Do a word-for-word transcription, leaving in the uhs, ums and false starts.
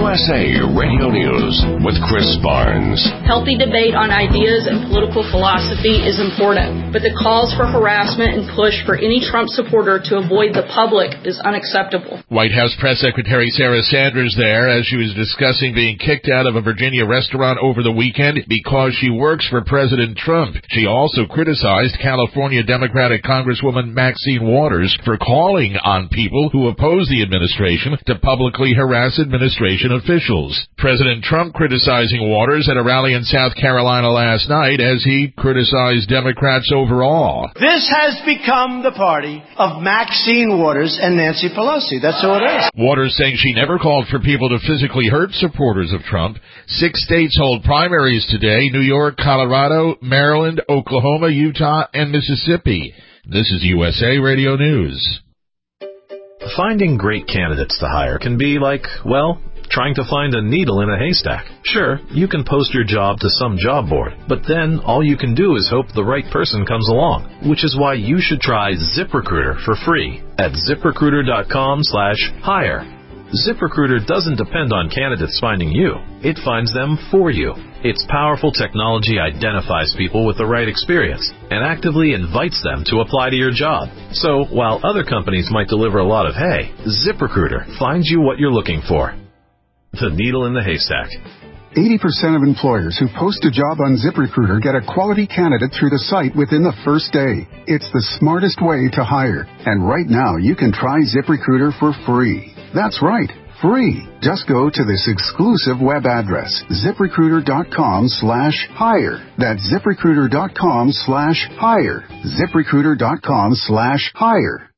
S A Radio News with Chris Barnes. Healthy debate on ideas and political philosophy is important, but the calls for harassment and push for any Trump supporter to avoid the public is unacceptable. White House Press Secretary Sarah Sanders there as she was discussing being kicked out of a Virginia restaurant over the weekend because she works for President Trump. She also criticized California Democratic Congresswoman Maxine Waters for calling on people who oppose the administration to publicly harass administration officials. President Trump criticizing Waters at a rally in South Carolina last night as he criticized Democrats overall. This has become the party of Maxine Waters and Nancy Pelosi. That's who it is. Waters saying she never called for people to physically hurt supporters of Trump. Six states hold primaries today: New York, Colorado, Maryland, Oklahoma, Utah, and Mississippi. This is U S A Radio News. Finding great candidates to hire can be like, well, trying to find a needle in a haystack. Sure, you can post your job to some job board, but then all you can do is hope the right person comes along, which is why you should try ZipRecruiter for free at ZipRecruiter.com slash hire. ZipRecruiter doesn't depend on candidates finding you. It finds them for you. Its powerful technology identifies people with the right experience and actively invites them to apply to your job. So while other companies might deliver a lot of hay, ZipRecruiter finds you what you're looking for. The needle in the haystack. eighty percent of employers who post a job on ZipRecruiter get a quality candidate through the site within the first day. It's the smartest way to hire. And right now, you can try ZipRecruiter for free. That's right, free. Just go to this exclusive web address, ZipRecruiter.com slash hire. That's ZipRecruiter.com slash hire. ZipRecruiter.com slash hire.